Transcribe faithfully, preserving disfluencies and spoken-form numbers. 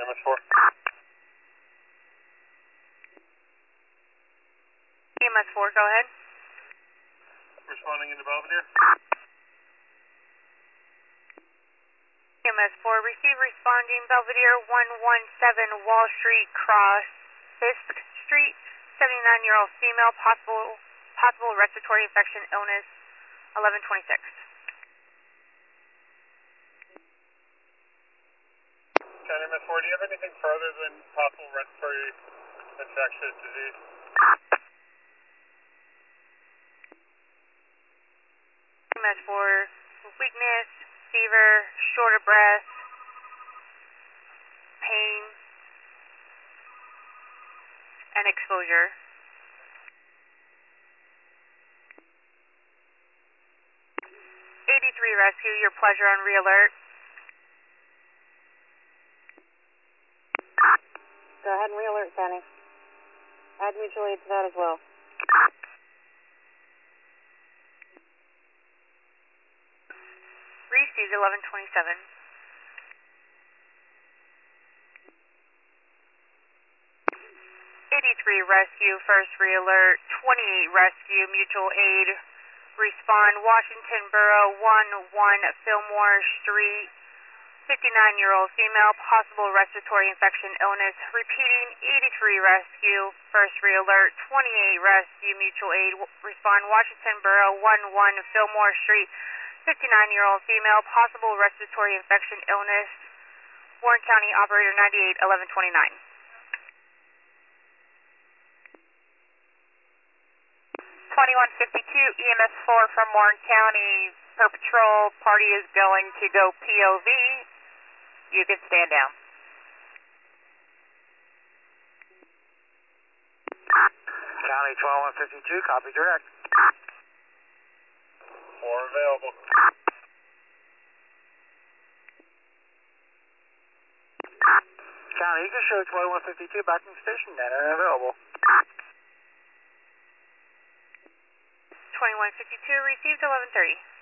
M S four. E M S four, go ahead. Responding into Belvedere. E M S four, receive responding Belvedere one one seven Wall Street, cross Fisk Street, seventy-nine-year-old female, possible possible respiratory infection, illness, eleven twenty-six. County M S four, do you have anything further than possible respiratory infectious disease? E M S four, weakness, fever, short of breath, pain, and exposure. eighty-three Rescue, your pleasure on re-alert. Go ahead and re-alert, County. Add mutual aid to that as well. Received eleven twenty-seven. eighty-three Rescue, first re-alert. twenty-eight Rescue, mutual aid. Respond, Washington Borough, one one Fillmore Street. fifty-nine-year-old female, possible respiratory infection, illness. Repeating, eighty-three Rescue, first re-alert. twenty-eight Rescue, mutual aid. Respond, Washington Borough, one one Fillmore Street. fifty-nine-year-old female, possible respiratory infection, illness. Warren County, operator ninety-eight eleven twenty-nine. twenty-one fifty-two, E M S four from Warren County, per patrol, party is going to go P O V. You can stand down. County twenty-one fifty-two, copy direct. Four available. County, you can show twenty-one fifty-two back in station then and available. twenty-one fifty-two, received eleven thirty.